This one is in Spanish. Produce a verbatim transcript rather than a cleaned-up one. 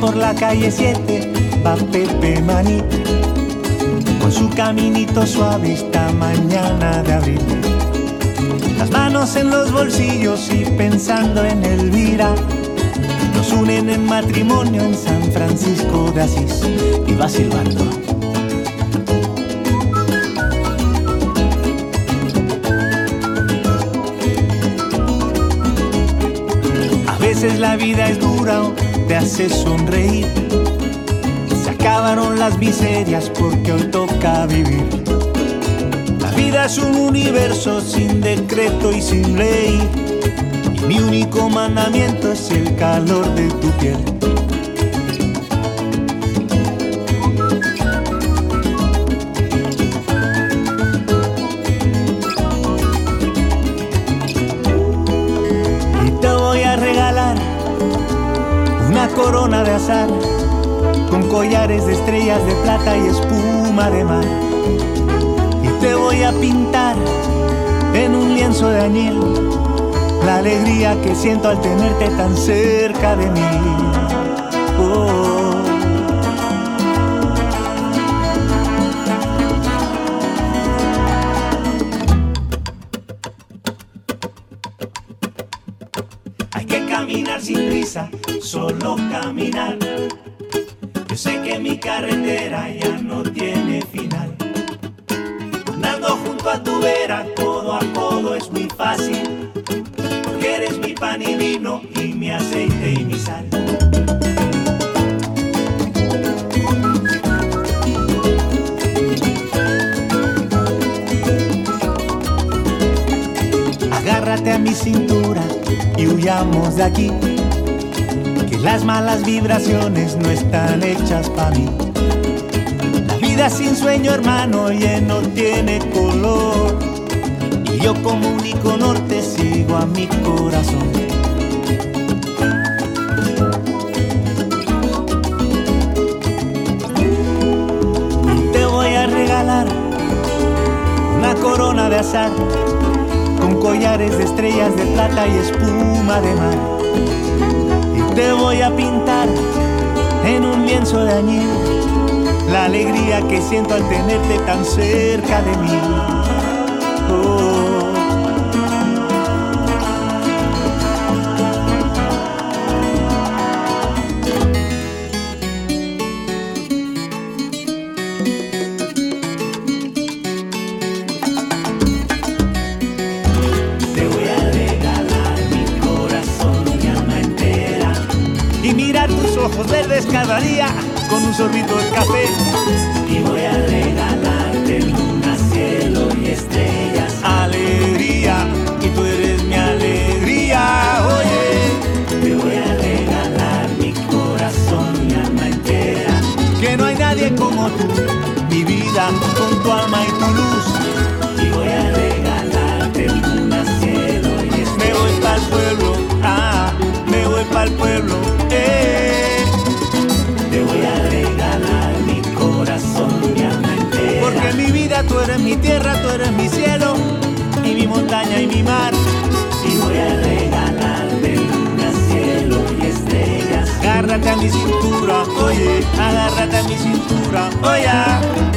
por la calle siete va Pepe Maní, con su caminito suave esta mañana de abril. Las manos en los bolsillos y pensando en Elvira, nos unen en matrimonio en San Francisco de Asís. Y va silbando. A veces la vida es dura o te hace sonreír. Se acabaron las miserias porque hoy toca vivir. La vida es un universo sin decreto y sin ley, y mi único mandamiento es el calor de tu piel. Y te voy a regalar una corona de azar, con collares de estrellas de plata y espuma de mar. Y te voy a pintar en un lienzo de añil la alegría que siento al tenerte tan cerca de mí. Oh. Hay que caminar sin prisa, solo caminar. Yo sé que mi carretera ya no tiene final. Andando junto a tu vera, codo a codo es muy fácil, porque eres mi pan y vino y mi aceite y mi sal. Agárrate a mi cintura y huyamos de aquí, que las malas vibraciones no están hechas para mí. La vida sin sueño, hermano, ya no tiene color, y yo como único norte sigo a mi corazón. Y te voy a regalar una corona de azar, con collares de estrellas de plata y espuma de mar. Y te voy a pintar en un lienzo de añil la alegría que siento al tenerte tan cerca de mí. Oh. Te voy a regalar mi corazón, mi alma entera, y mirar tus ojos verdes cada día con un sorbito de café. Y voy a regalarte luna, cielo y estrellas, alegría, y tú eres mi alegría. Oye, te voy a regalar mi corazón, mi alma entera, que no hay nadie como tú, mi vida, con tu alma y tu luz. Y voy a regalarte luna, cielo y estrellas. Me voy pa'l pueblo, ah, me voy pa'l pueblo, eh. Te voy a regalar mi corazón, mi alma entera, porque mi vida, tú eres mi tierra, tú eres mi cielo, y mi montaña y mi mar. Y voy a regalarte luna, cielo y estrellas. Agárrate a mi cintura, oye, agárrate a mi cintura, oye.